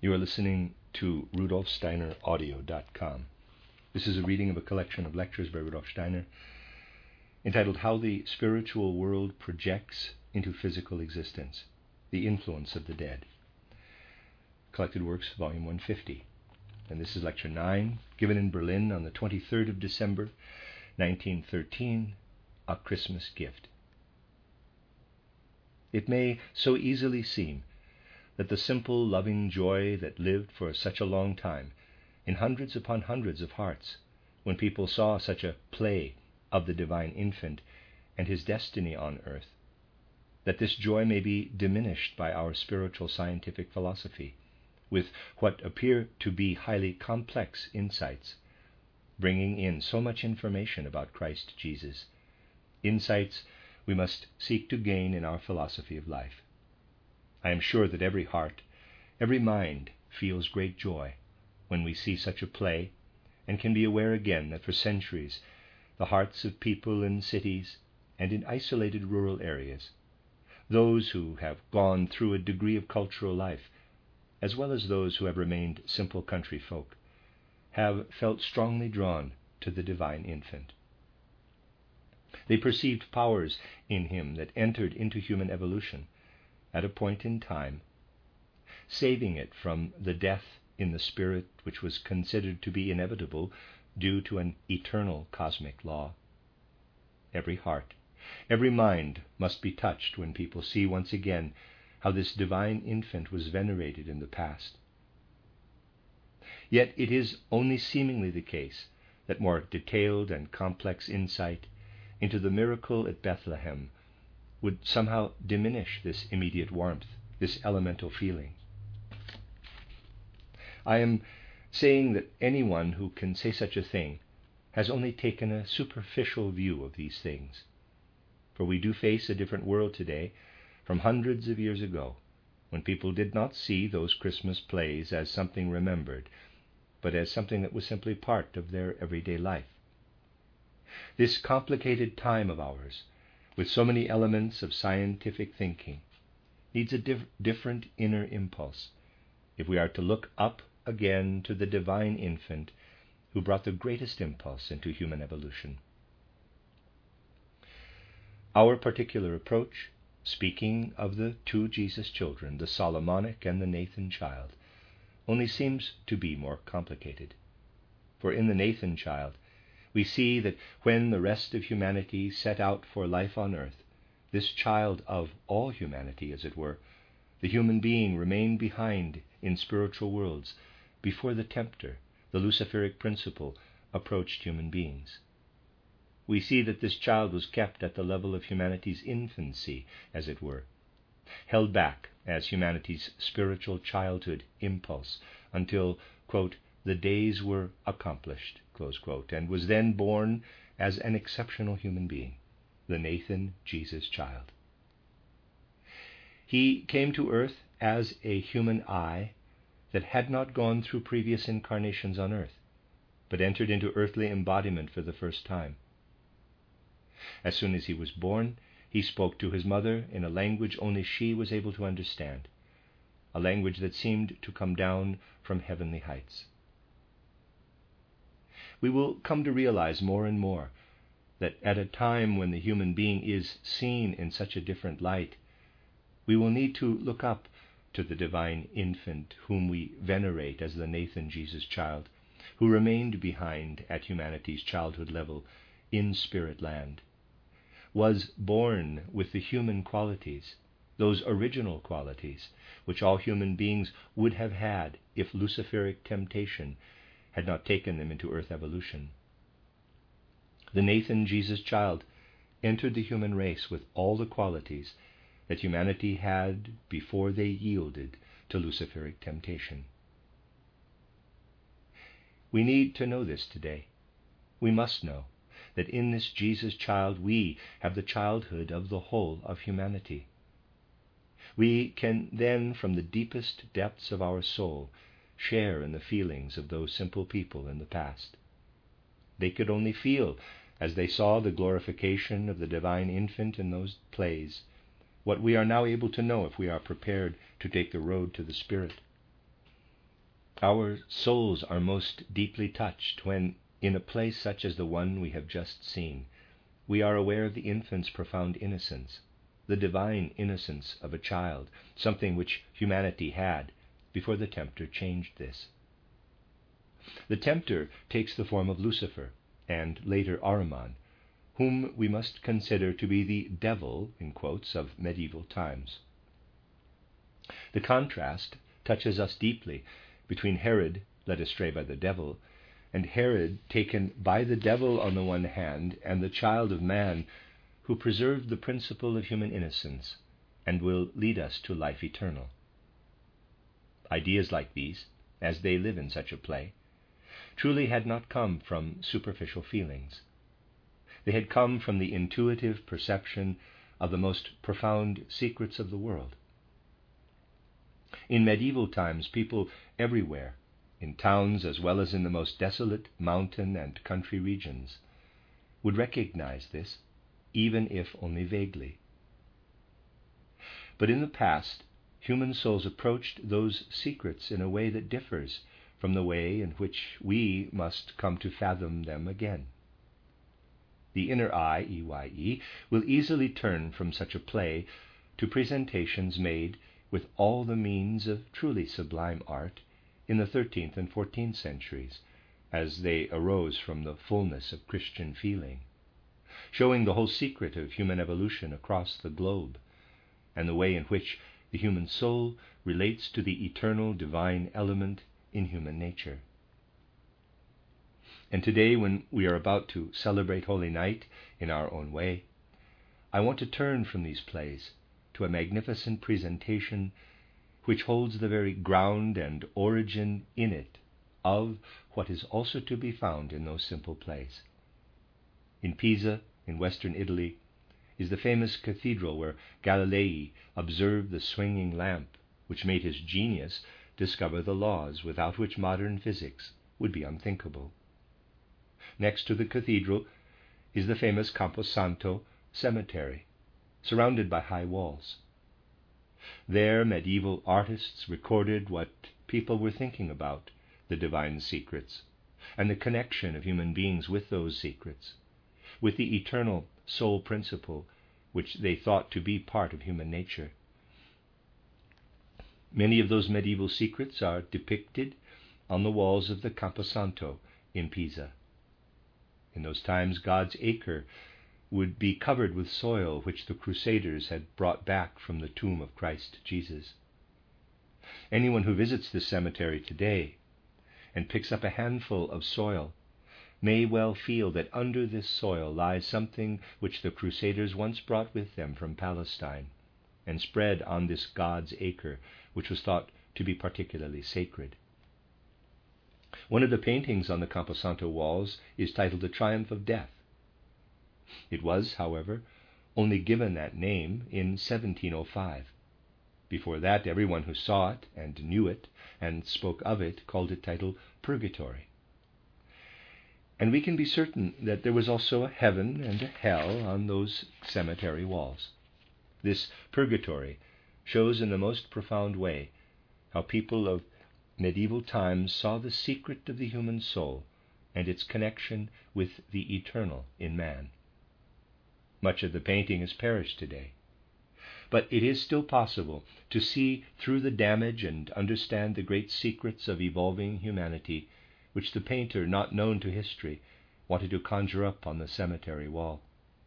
You are listening to RudolfSteinerAudio.com. This is a reading of a collection of lectures by Rudolf Steiner entitled How the Spiritual World Projects into Physical Existence, The Influence of the Dead. Collected Works, Volume 150. And this is Lecture 9, given in Berlin on the 23rd of December, 1913, A Christmas Gift. It may so easily seem that the simple, loving joy that lived for such a long time in hundreds upon hundreds of hearts, when people saw such a play of the divine infant and his destiny on earth, that this joy may be diminished by our spiritual scientific philosophy, with what appear to be highly complex insights, bringing in so much information about Christ Jesus, insights we must seek to gain in our philosophy of life. I am sure that every heart, every mind feels great joy when we see such a play, and can be aware again that for centuries the hearts of people in cities and in isolated rural areas, those who have gone through a degree of cultural life, as well as those who have remained simple country folk, have felt strongly drawn to the divine infant. They perceived powers in him that entered into human evolution at a point in time, saving it from the death in the spirit which was considered to be inevitable due to an eternal cosmic law. Every heart, every mind must be touched when people see once again how this divine infant was venerated in the past. Yet it is only seemingly the case that more detailed and complex insight into the miracle at Bethlehem would somehow diminish this immediate warmth, this elemental feeling. I am saying that anyone who can say such a thing has only taken a superficial view of these things. For we do face a different world today from hundreds of years ago, when people did not see those Christmas plays as something remembered, but as something that was simply part of their everyday life. This complicated time of ours, with so many elements of scientific thinking, needs a different inner impulse if we are to look up again to the divine infant who brought the greatest impulse into human evolution. Our particular approach, speaking of the two Jesus children, the Solomonic and the Nathan child, only seems to be more complicated. For in the Nathan child, we see that when the rest of humanity set out for life on earth, this child of all humanity, as it were, the human being, remained behind in spiritual worlds before the tempter, the Luciferic principle, approached human beings. We see that this child was kept at the level of humanity's infancy, as it were, held back as humanity's spiritual childhood impulse until, quote, the days were accomplished, close quote, and was then born as an exceptional human being, the Nathan Jesus child. He came to earth as a human I that had not gone through previous incarnations on earth, but entered into earthly embodiment for the first time. As soon as he was born, he spoke to his mother in a language only she was able to understand, a language that seemed to come down from heavenly heights. We will come to realize more and more that at a time when the human being is seen in such a different light, we will need to look up to the divine infant whom we venerate as the Nathan Jesus child, who remained behind at humanity's childhood level in spirit land, was born with the human qualities, those original qualities which all human beings would have had if Luciferic temptation had not taken them into earth evolution. The Nathan Jesus child entered the human race with all the qualities that humanity had before they yielded to Luciferic temptation. We need to know this today. We must know that in this Jesus child we have the childhood of the whole of humanity. We can then, from the deepest depths of our soul, share in the feelings of those simple people in the past. They could only feel, as they saw the glorification of the divine infant in those plays, what we are now able to know if we are prepared to take the road to the Spirit. Our souls are most deeply touched when, in a place such as the one we have just seen, we are aware of the infant's profound innocence, the divine innocence of a child, something which humanity had before the tempter changed this. The tempter takes the form of Lucifer, and later Ahriman, whom we must consider to be the devil, in quotes, of medieval times. The contrast touches us deeply between Herod, led astray by the devil, and Herod, taken by the devil on the one hand, and the child of man, who preserved the principle of human innocence and will lead us to life eternal. Ideas like these, as they live in such a play, truly had not come from superficial feelings. They had come from the intuitive perception of the most profound secrets of the world. In medieval times, people everywhere, in towns as well as in the most desolate mountain and country regions, would recognize this, even if only vaguely. But in the past, human souls approached those secrets in a way that differs from the way in which we must come to fathom them again. The inner eye, EYE, will easily turn from such a play to presentations made with all the means of truly sublime art in the 13th and 14th centuries, as they arose from the fullness of Christian feeling, showing the whole secret of human evolution across the globe, and the way in which the human soul relates to the eternal divine element in human nature. And today, when we are about to celebrate Holy Night in our own way, I want to turn from these plays to a magnificent presentation which holds the very ground and origin in it of what is also to be found in those simple plays. In Pisa, in western Italy, is the famous cathedral where Galilei observed the swinging lamp, which made his genius discover the laws without which modern physics would be unthinkable. Next to the cathedral is the famous Camposanto cemetery, surrounded by high walls. There, medieval artists recorded what people were thinking about the divine secrets and the connection of human beings with those secrets, with the eternal soul principle which they thought to be part of human nature. Many of those medieval secrets are depicted on the walls of the Camposanto in Pisa. In those times, God's acre would be covered with soil which the Crusaders had brought back from the tomb of Christ Jesus. Anyone who visits this cemetery today and picks up a handful of soil may well feel that under this soil lies something which the Crusaders once brought with them from Palestine and spread on this God's acre, which was thought to be particularly sacred. One of the paintings on the Camposanto walls is titled The Triumph of Death. It was, however, only given that name in 1705. Before that, everyone who saw it and knew it and spoke of it called it titled Purgatory. And we can be certain that there was also a heaven and a hell on those cemetery walls. This purgatory shows in the most profound way how people of medieval times saw the secret of the human soul and its connection with the eternal in man. Much of the painting has perished today, but it is still possible to see through the damage and understand the great secrets of evolving humanity which the painter, not known to history, wanted to conjure up on the cemetery wall.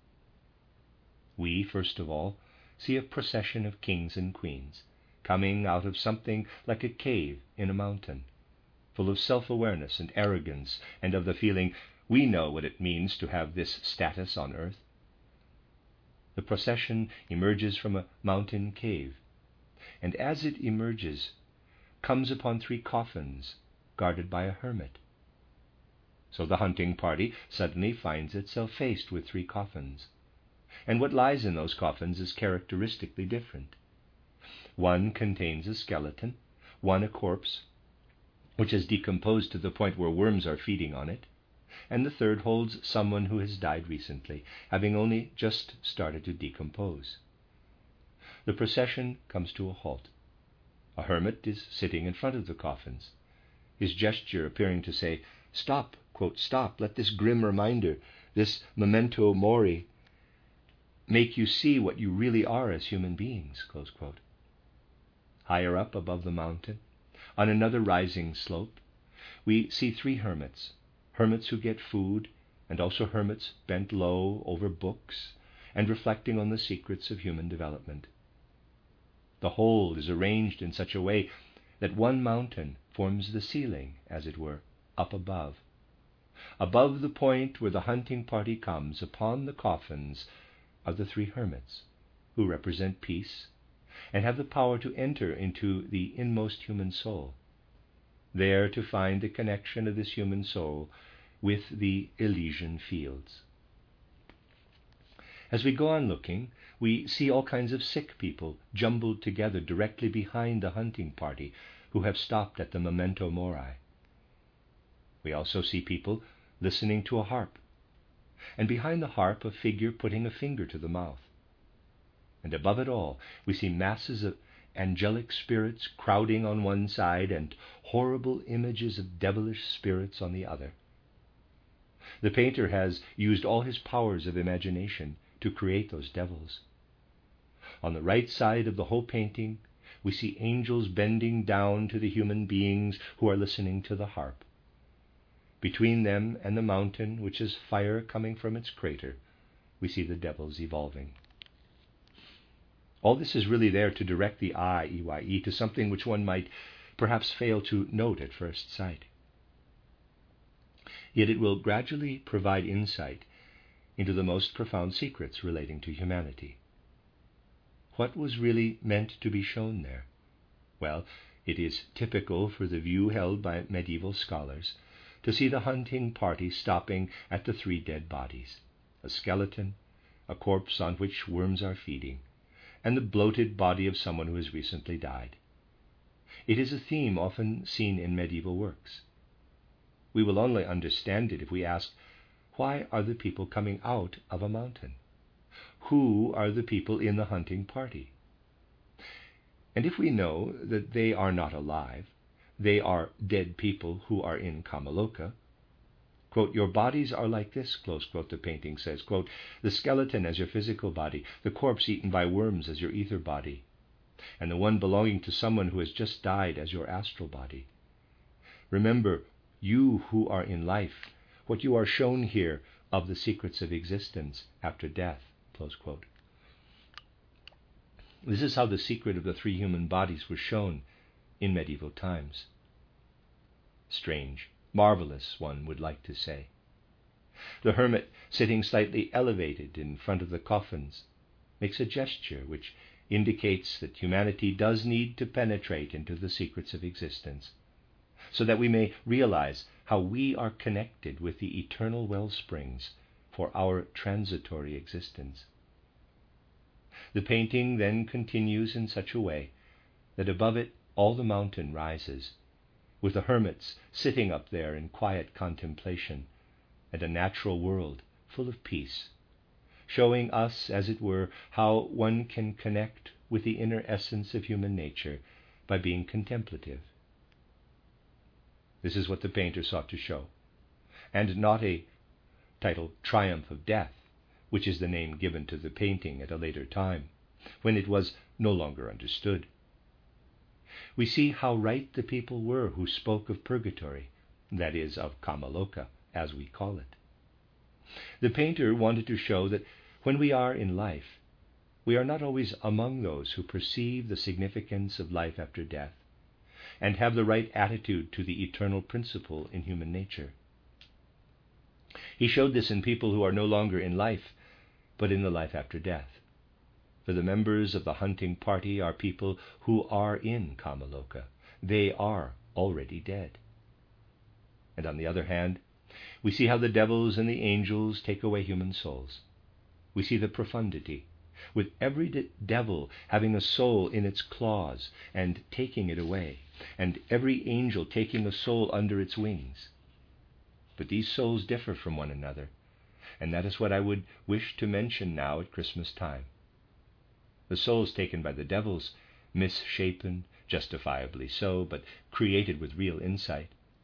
We, first of all, see a procession of kings and queens coming out of something like a cave in a mountain, full of self-awareness and arrogance, and of the feeling, we know what it means to have this status on earth. The procession emerges from a mountain cave, and as it emerges, comes upon 3 coffins guarded by a hermit. So the hunting party suddenly finds itself faced with 3 coffins, and what lies in those coffins is characteristically different. One contains a skeleton, one a corpse, which has decomposed to the point where worms are feeding on it, and the third holds someone who has died recently, having only just started to decompose. The procession comes to a halt. A hermit is sitting in front of the coffins, his gesture appearing to say, "Stop, quote, stop, let this grim reminder, this memento mori, make you see what you really are as human beings," close quote. Higher up above the mountain, on another rising slope, we see three hermits who get food, and also hermits bent low over books and reflecting on the secrets of human development. The whole is arranged in such a way that one mountain forms the ceiling, as it were, up above the point where the hunting party comes upon the coffins of the three hermits, who represent peace and have the power to enter into the inmost human soul, there to find the connection of this human soul with the Elysian fields. As we go on looking, we see all kinds of sick people jumbled together directly behind the hunting party who have stopped at the memento mori. We also see people listening to a harp, and behind the harp a figure putting a finger to the mouth. And above it all, we see masses of angelic spirits crowding on one side and horrible images of devilish spirits on the other. The painter has used all his powers of imagination to create those devils. On the right side of the whole painting, we see angels bending down to the human beings who are listening to the harp. Between them and the mountain, which is fire coming from its crater, we see the devils evolving. All this is really there to direct the eye, EYE, to something which one might perhaps fail to note at first sight. Yet it will gradually provide insight into the most profound secrets relating to humanity. What was really meant to be shown there? Well, it is typical for the view held by medieval scholars to see the hunting party stopping at the three dead bodies, a skeleton, a corpse on which worms are feeding, and the bloated body of someone who has recently died. It is a theme often seen in medieval works. We will only understand it if we ask, why are the people coming out of a mountain? Who are the people in the hunting party? And if we know that they are not alive, they are dead people who are in Kamaloka. Quote, "Your bodies are like this," close quote, the painting says, quote, "the skeleton as your physical body, the corpse eaten by worms as your ether body, and the one belonging to someone who has just died as your astral body. Remember, you who are in life, what you are shown here of the secrets of existence after death," close quote. This is how the secret of the three human bodies was shown in medieval times. Strange, marvelous, one would like to say. The hermit, sitting slightly elevated in front of the coffins, makes a gesture which indicates that humanity does need to penetrate into the secrets of existence, so that we may realize how we are connected with the eternal wellsprings for our transitory existence. The painting then continues in such a way that above it all the mountain rises, with the hermits sitting up there in quiet contemplation, and a natural world full of peace, showing us, as it were, how one can connect with the inner essence of human nature by being contemplative. This is what the painter sought to show, and not a title Triumph of Death, which is the name given to the painting at a later time, when it was no longer understood. We see how right the people were who spoke of purgatory, that is, of Kamaloka, as we call it. The painter wanted to show that when we are in life, we are not always among those who perceive the significance of life after death and have the right attitude to the eternal principle in human nature. He showed this in people who are no longer in life, but in the life after death. For the members of the hunting party are people who are in Kamaloka. They are already dead. And on the other hand, we see how the devils and the angels take away human souls. We see the profundity, with every devil having a soul in its claws and taking it away, and every angel taking a soul under its wings. But these souls differ from one another, and that is what I would wish to mention now at Christmas time. The souls taken by the devils, misshapen, justifiably so, but created with real insight,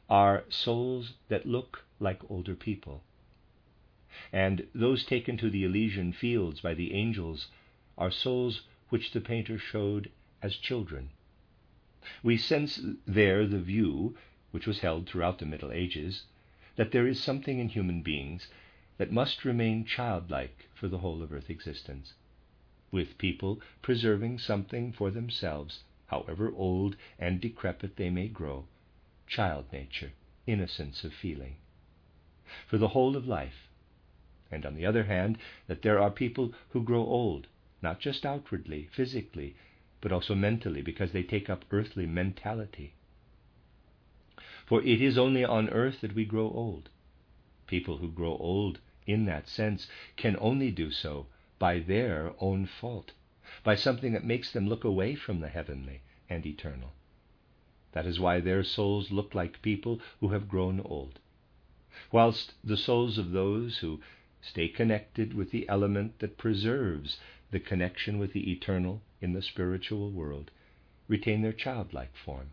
are souls that look like older people, and those taken to the Elysian fields by the angels are souls which the painter showed as children. We sense there the view, which was held throughout the Middle Ages, that there is something in human beings that must remain childlike for the whole of earth existence, with people preserving something for themselves, however old and decrepit they may grow, child nature, innocence of feeling, for the whole of life. And on the other hand, that there are people who grow old, not just outwardly, physically, but also mentally, because they take up earthly mentality. For it is only on earth that we grow old. People who grow old in that sense can only do so by their own fault, by something that makes them look away from the heavenly and eternal. That is why their souls look like people who have grown old, whilst the souls of those who stay connected with the element that preserves the connection with the eternal in the spiritual world retain their childlike form.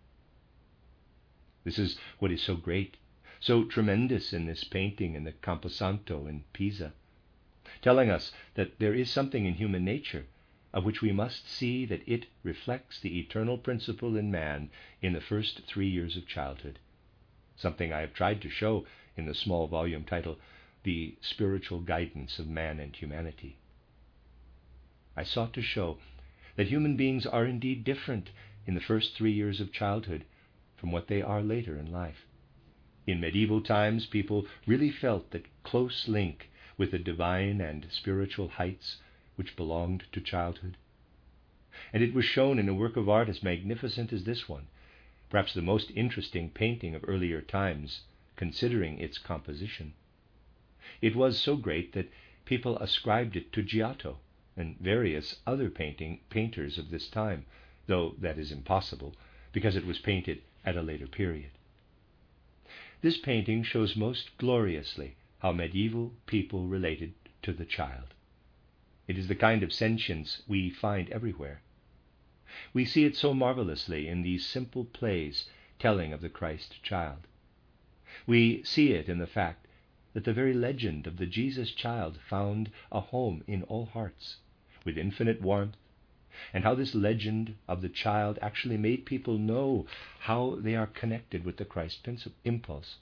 This is what is so great, so tremendous in this painting in the Camposanto in Pisa, telling us that there is something in human nature of which we must see that it reflects the eternal principle in man in the first 3 years of childhood, something I have tried to show in the small volume titled The Spiritual Guidance of Man and Humanity. I sought to show that human beings are indeed different in the first 3 years of childhood from what they are later in life. In medieval times, people really felt that close link with the divine and spiritual heights which belonged to childhood. And it was shown in a work of art as magnificent as this one, perhaps the most interesting painting of earlier times, considering its composition. It was so great that people ascribed it to Giotto and various other painters of this time, though that is impossible, because it was painted at a later period. This painting shows most gloriously how medieval people related to the child. It is the kind of sentience we find everywhere. We see it so marvelously in these simple plays telling of the Christ child. We see it in the fact that the very legend of the Jesus child found a home in all hearts, with infinite warmth, and how this legend of the child actually made people know how they are connected with the Christ impulse.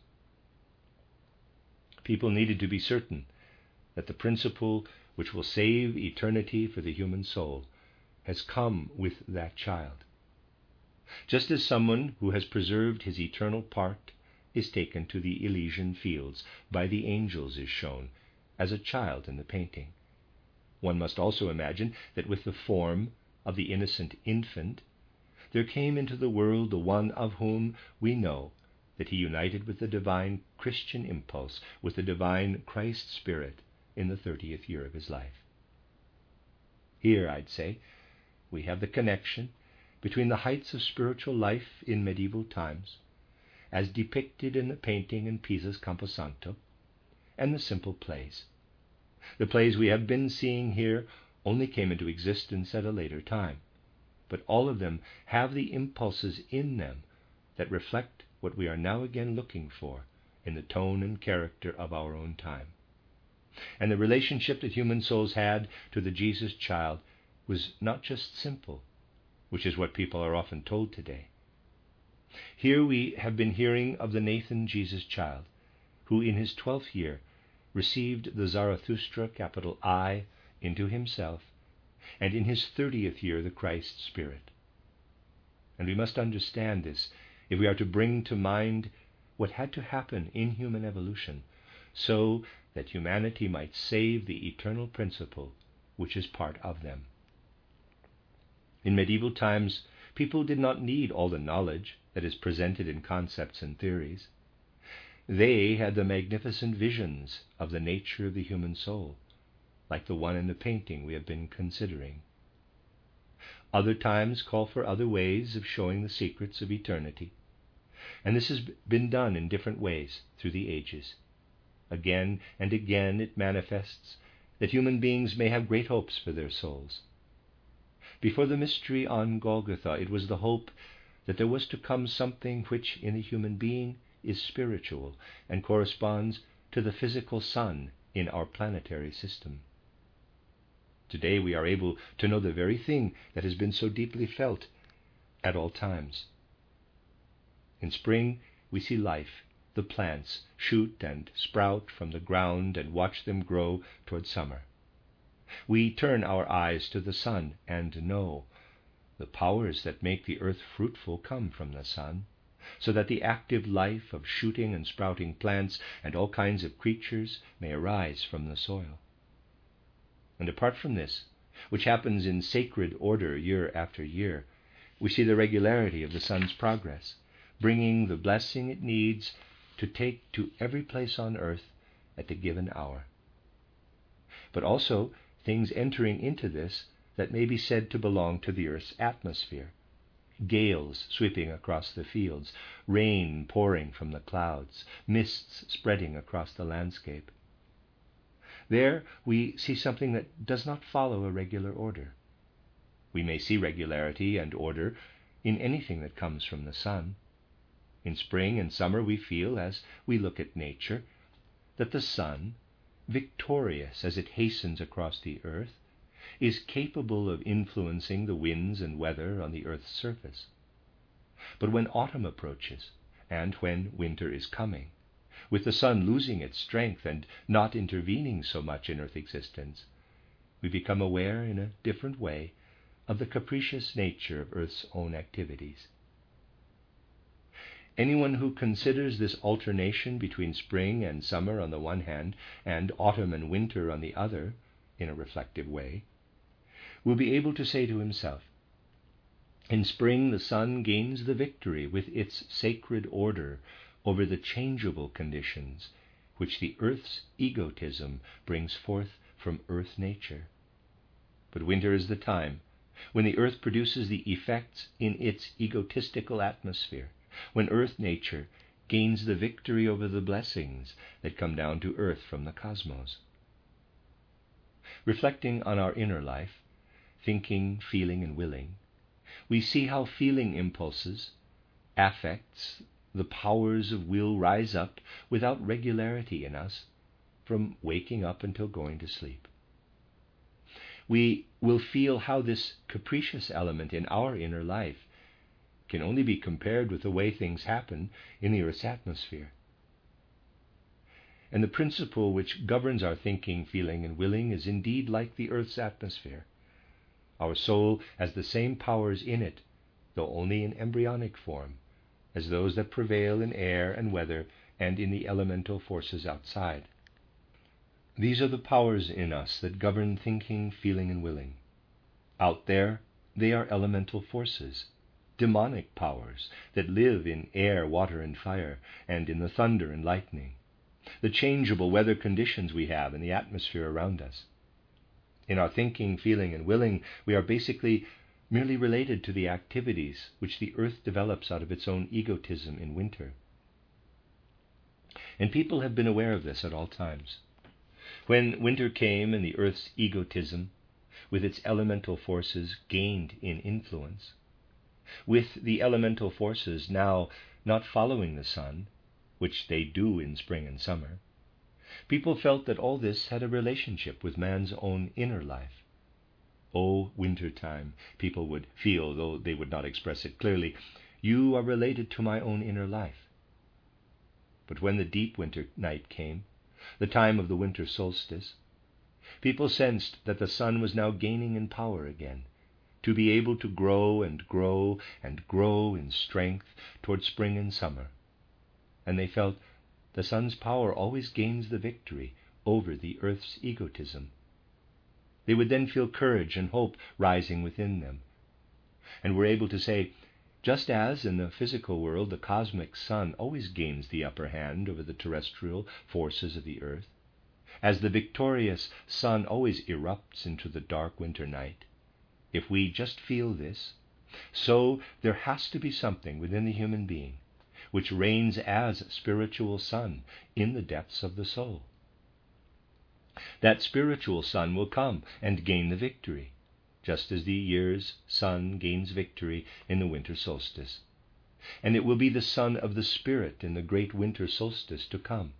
People needed to be certain that the principle which will save eternity for the human soul has come with that child. Just as someone who has preserved his eternal part is taken to the Elysian fields by the angels is shown as a child in the painting. One must also imagine that with the form of the innocent infant, there came into the world the one of whom we know that he united with the divine Christian impulse, with the divine Christ Spirit in the 30th year of his life. Here, I'd say, we have the connection between the heights of spiritual life in medieval times, as depicted in the painting in Pisa's Camposanto, and the simple plays. The plays we have been seeing here only came into existence at a later time, but all of them have the impulses in them that reflect what we are now again looking for in the tone and character of our own time. And the relationship that human souls had to the Jesus child was not just simple, which is what people are often told today. Here we have been hearing of the Nathan Jesus child, who in his 12th year received the Zarathustra, capital I, into himself, and in his 30th year the Christ Spirit. And we must understand this if we are to bring to mind what had to happen in human evolution, so that humanity might save the eternal principle which is part of them. In medieval times, people did not need all the knowledge that is presented in concepts and theories. They had the magnificent visions of the nature of the human soul, like the one in the painting we have been considering. Other times call for other ways of showing the secrets of eternity, and this has been done in different ways through the ages. Again and again it manifests that human beings may have great hopes for their souls. Before the mystery on Golgotha, it was the hope that there was to come something which in a human being is spiritual and corresponds to the physical sun in our planetary system. Today we are able to know the very thing that has been so deeply felt at all times. In spring we see life, the plants shoot and sprout from the ground and watch them grow toward summer. We turn our eyes to the sun and know the powers that make the earth fruitful come from the sun, so that the active life of shooting and sprouting plants and all kinds of creatures may arise from the soil. And apart from this, which happens in sacred order year after year, we see the regularity of the sun's progress, bringing the blessing it needs to take to every place on earth at the given hour. But also things entering into this that may be said to belong to the earth's atmosphere. Gales sweeping across the fields, rain pouring from the clouds, mists spreading across the landscape. There we see something that does not follow a regular order. We may see regularity and order in anything that comes from the sun. In spring and summer we feel, as we look at nature, that the sun, victorious as it hastens across the earth, is capable of influencing the winds and weather on the earth's surface. But when autumn approaches, and when winter is coming, with the sun losing its strength and not intervening so much in earth existence, we become aware in a different way of the capricious nature of earth's own activities. Anyone who considers this alternation between spring and summer on the one hand, and autumn and winter on the other, in a reflective way, will be able to say to himself, in spring the sun gains the victory with its sacred order over the changeable conditions which the earth's egotism brings forth from earth nature. But winter is the time when the earth produces the effects in its egotistical atmosphere, when earth nature gains the victory over the blessings that come down to earth from the cosmos. Reflecting on our inner life, thinking, feeling, and willing, we see how feeling impulses, affects, the powers of will rise up without regularity in us from waking up until going to sleep. We will feel how this capricious element in our inner life can only be compared with the way things happen in the earth's atmosphere. And the principle which governs our thinking, feeling, and willing is indeed like the earth's atmosphere. Our soul has the same powers in it, though only in embryonic form, as those that prevail in air and weather and in the elemental forces outside. These are the powers in us that govern thinking, feeling, and willing. Out there, they are elemental forces, demonic powers that live in air, water, and fire, and in the thunder and lightning, the changeable weather conditions we have in the atmosphere around us. In our thinking, feeling, and willing, we are basically merely related to the activities which the earth develops out of its own egotism in winter. And people have been aware of this at all times. When winter came and the earth's egotism, with its elemental forces, gained in influence, with the elemental forces now not following the sun, which they do in spring and summer, people felt that all this had a relationship with man's own inner life. "O winter time," people would feel, though they would not express it clearly, "you are related to my own inner life." But when the deep winter night came, the time of the winter solstice, people sensed that the sun was now gaining in power again, to be able to grow and grow and grow in strength toward spring and summer. And they felt the sun's power always gains the victory over the earth's egotism. They would then feel courage and hope rising within them, and were able to say, just as in the physical world the cosmic sun always gains the upper hand over the terrestrial forces of the earth, as the victorious sun always erupts into the dark winter night, if we just feel this, so there has to be something within the human being which reigns as spiritual sun in the depths of the soul. That spiritual sun will come and gain the victory, just as the year's sun gains victory in the winter solstice, and it will be the Son of the Spirit in the great winter solstice to come.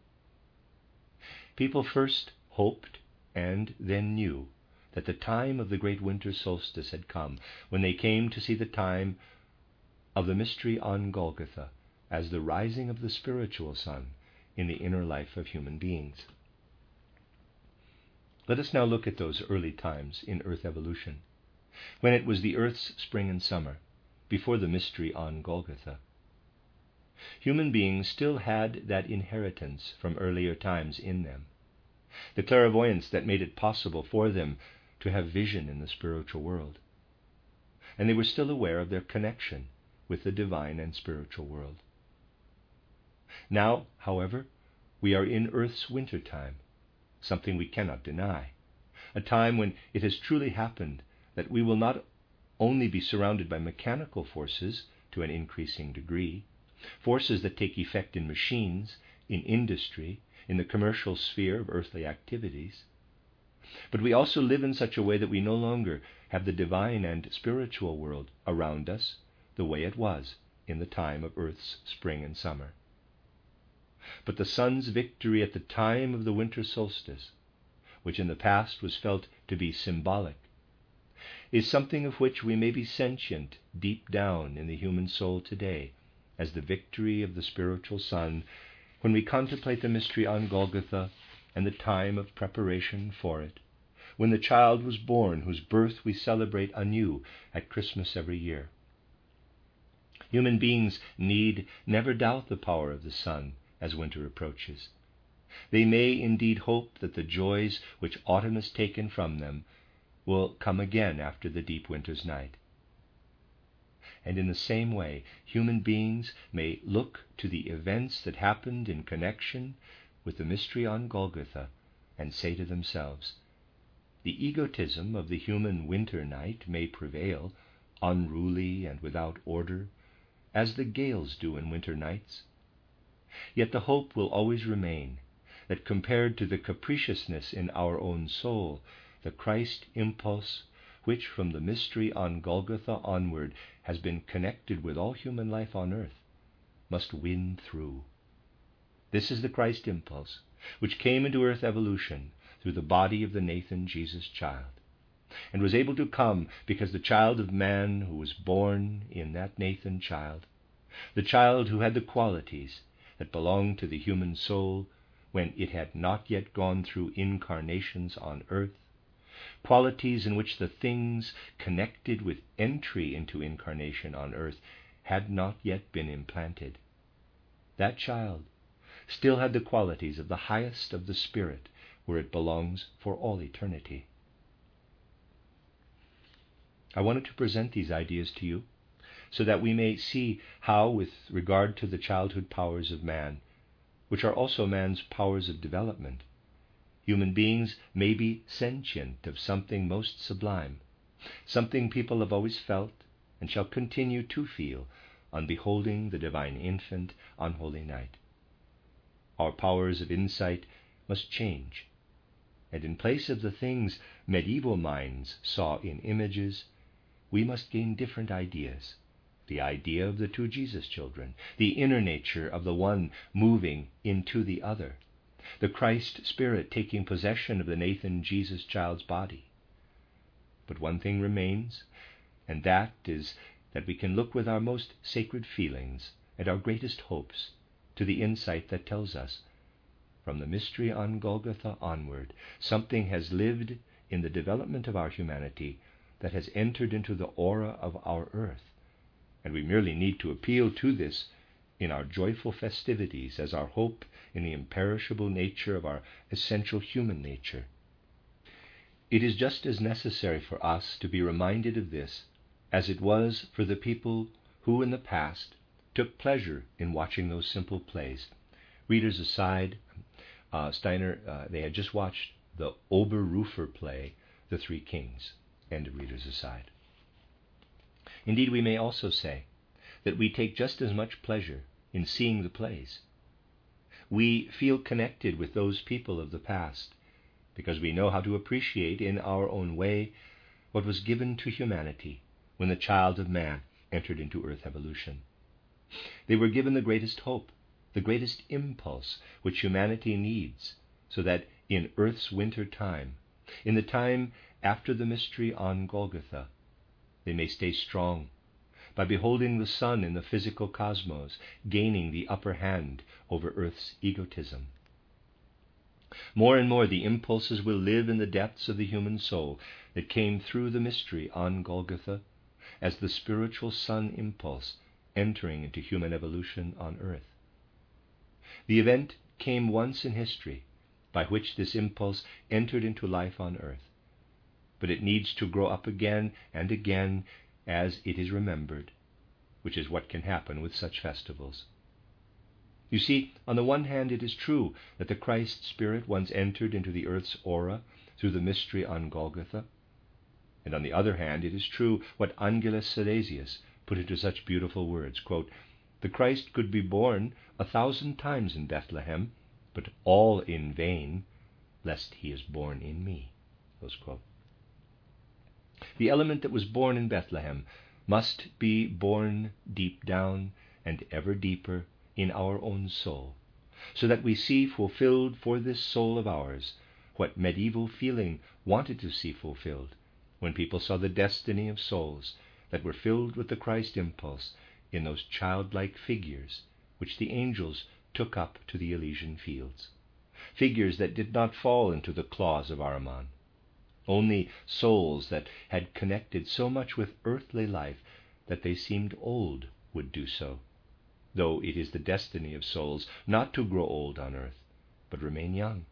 People first hoped and then knew that the time of the great winter solstice had come when they came to see the time of the mystery on Golgotha as the rising of the spiritual sun in the inner life of human beings. Let us now look at those early times in earth evolution, when it was the earth's spring and summer, before the mystery on Golgotha. Human beings still had that inheritance from earlier times in them, the clairvoyance that made it possible for them to have vision in the spiritual world. And they were still aware of their connection with the divine and spiritual world. Now, however, we are in Earth's winter time, something we cannot deny, a time when it has truly happened that we will not only be surrounded by mechanical forces to an increasing degree, forces that take effect in machines, in industry, in the commercial sphere of earthly activities, but we also live in such a way that we no longer have the divine and spiritual world around us the way it was in the time of Earth's spring and summer. But the sun's victory at the time of the winter solstice, which in the past was felt to be symbolic, is something of which we may be sentient deep down in the human soul today, as the victory of the spiritual sun, when we contemplate the mystery on Golgotha and the time of preparation for it, when the child was born whose birth we celebrate anew at Christmas every year. Human beings need never doubt the power of the sun as winter approaches. They may indeed hope that the joys which autumn has taken from them will come again after the deep winter's night. And in the same way, human beings may look to the events that happened in connection with the mystery on Golgotha and say to themselves, the egotism of the human winter night may prevail, unruly and without order, as the gales do in winter nights. Yet the hope will always remain that compared to the capriciousness in our own soul, the Christ impulse, which from the mystery on Golgotha onward has been connected with all human life on earth, must win through. This is the Christ impulse, which came into earth evolution through the body of the Nathan Jesus child, and was able to come because the child of man who was born in that Nathan child, the child who had the qualities that belonged to the human soul when it had not yet gone through incarnations on earth, qualities in which the things connected with entry into incarnation on earth had not yet been implanted. That child still had the qualities of the highest of the Spirit, where it belongs for all eternity. I wanted to present these ideas to you so that we may see how, with regard to the childhood powers of man, which are also man's powers of development, human beings may be sentient of something most sublime, something people have always felt and shall continue to feel on beholding the divine infant on Holy Night. Our powers of insight must change, and in place of the things medieval minds saw in images, we must gain different ideas. The idea of the two Jesus children, the inner nature of the one moving into the other, the Christ Spirit taking possession of the Nathan Jesus child's body. But one thing remains, and that is that we can look with our most sacred feelings and our greatest hopes to the insight that tells us, from the mystery on Golgotha onward, something has lived in the development of our humanity that has entered into the aura of our earth, and we merely need to appeal to this in our joyful festivities as our hope in the imperishable nature of our essential human nature. It is just as necessary for us to be reminded of this as it was for the people who in the past took pleasure in watching those simple plays. Readers aside, Steiner, they had just watched the Oberrufer play, The Three Kings. End of readers aside. Indeed, we may also say that we take just as much pleasure in seeing the plays. We feel connected with those people of the past because we know how to appreciate in our own way what was given to humanity when the child of man entered into earth evolution. They were given the greatest hope, the greatest impulse which humanity needs, so that in earth's winter time, in the time after the mystery on Golgotha, they may stay strong by beholding the sun in the physical cosmos gaining the upper hand over earth's egotism. More and more the impulses will live in the depths of the human soul that came through the mystery on Golgotha as the spiritual sun impulse entering into human evolution on earth. The event came once in history by which this impulse entered into life on earth, but it needs to grow up again and again as it is remembered, which is what can happen with such festivals. You see, on the one hand, it is true that the Christ Spirit once entered into the earth's aura through the mystery on Golgotha, and on the other hand, it is true what Angelus Silesius put into such beautiful words, quote, "The Christ could be born 1,000 times in Bethlehem, but all in vain, lest he is born in me." Close quote. The element that was born in Bethlehem must be born deep down and ever deeper in our own soul, so that we see fulfilled for this soul of ours what medieval feeling wanted to see fulfilled when people saw the destiny of souls that were filled with the Christ impulse in those childlike figures which the angels took up to the Elysian fields, figures that did not fall into the claws of Ahriman. Only souls that had connected so much with earthly life that they seemed old would do so, though it is the destiny of souls not to grow old on earth, but remain young.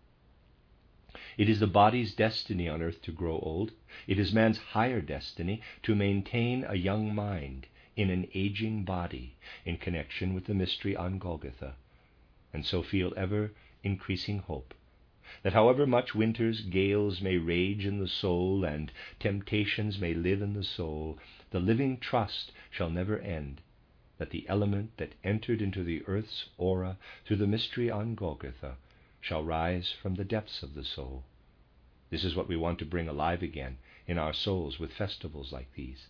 It is the body's destiny on earth to grow old. It is man's higher destiny to maintain a young mind in an aging body in connection with the mystery on Golgotha, and so feel ever increasing hope that however much winter's gales may rage in the soul and temptations may live in the soul, the living trust shall never end that the element that entered into the earth's aura through the mystery on Golgotha shall rise from the depths of the soul. This is what we want to bring alive again in our souls with festivals like these.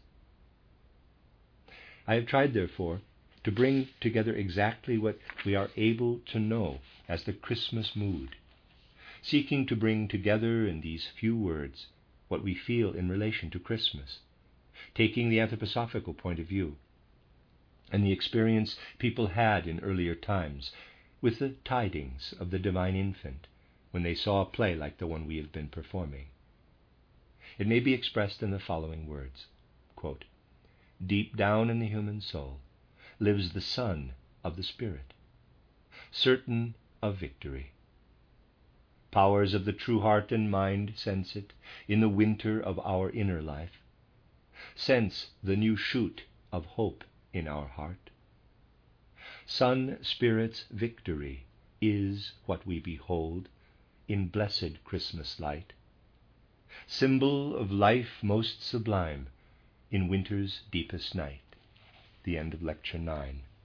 I have tried, therefore, to bring together exactly what we are able to know as the Christmas mood, seeking to bring together in these few words what we feel in relation to Christmas, taking the anthroposophical point of view, and the experience people had in earlier times with the tidings of the divine infant when they saw a play like the one we have been performing. It may be expressed in the following words, quote, "Deep down in the human soul lives the Son of the Spirit, certain of victory. Powers of the true heart and mind sense it in the winter of our inner life, sense the new shoot of hope in our heart. Son Spirit's victory is what we behold in blessed Christmas light, symbol of life most sublime in winter's deepest night." The end of Lecture 9.